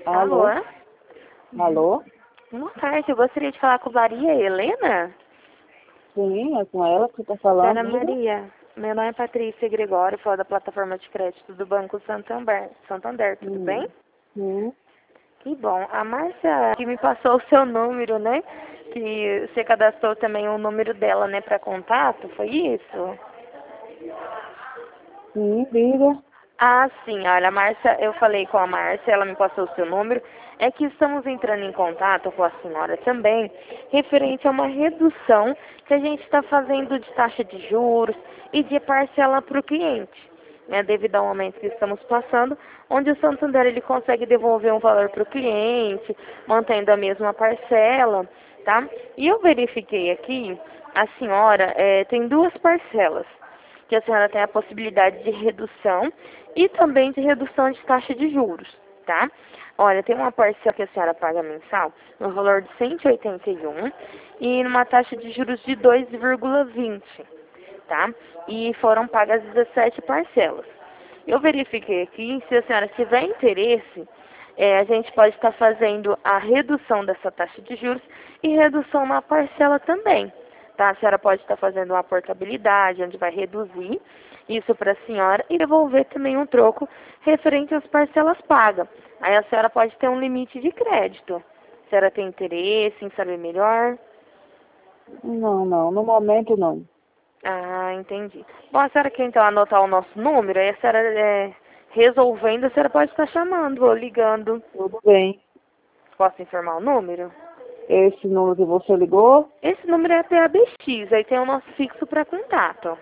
Alô? Alô? Alô? Boa tarde, eu gostaria de falar com Maria Helena. Sim, é com ela que você está falando. Dona Maria, meu nome é Patrícia Gregório, falo da plataforma de crédito do Banco Santander, tudo bem? Sim. Que bom. A Márcia que me passou o seu número, né? Que você cadastrou também o número dela, né, para contato, foi isso? Sim, diga. Ah, sim, olha, a Márcia, eu falei com a Márcia, ela me passou o seu número, é que estamos entrando em contato com a senhora também, referente a uma redução que a gente está fazendo de taxa de juros e de parcela para o cliente, né, devido ao momento que estamos passando, onde o Santander ele consegue devolver um valor para o cliente, mantendo a mesma parcela, tá? E eu verifiquei aqui, a senhora tem duas parcelas que a senhora tem a possibilidade de redução e também de redução de taxa de juros, tá? Olha, tem uma parcela que a senhora paga mensal no valor de 181 e numa taxa de juros de 2,20, tá? E foram pagas 17 parcelas. Eu verifiquei aqui, se a senhora tiver interesse, a gente pode estar fazendo a redução dessa taxa de juros e redução na parcela também. Tá? A senhora pode estar fazendo uma portabilidade, onde vai reduzir isso para a senhora e devolver também um troco referente às parcelas pagas. Aí a senhora pode ter um limite de crédito. A senhora tem interesse em saber melhor? Não, não. No momento, não. Ah, entendi. Bom, a senhora quer então anotar o nosso número? Aí a senhora, resolvendo, a senhora pode estar chamando ou ligando. Tudo bem. Posso informar o número? Esse número que você ligou? Esse número é PABX, aí tem o nosso fixo para contato.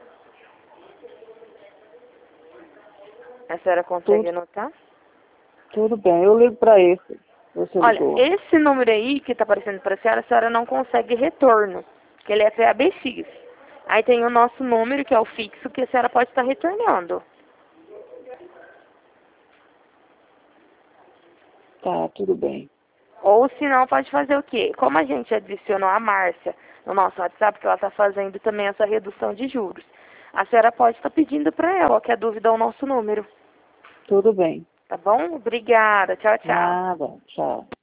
A senhora consegue Tudo, anotar? tudo bem. Eu ligo para esse. Você Olha, ligou. esse número aí que está aparecendo para a senhora não consegue retorno, que ele é PABX. Aí tem o nosso número, que é o fixo, que a senhora pode estar retornando. Tá, tudo bem. Ou se não, pode fazer o quê? Como a gente adicionou a Márcia no nosso WhatsApp, que ela está fazendo também essa redução de juros, a senhora pode estar pedindo para ela, qualquer dúvida, o nosso número. Tudo bem. Tá bom? Obrigada. Tchau, tchau. Nada. Tchau.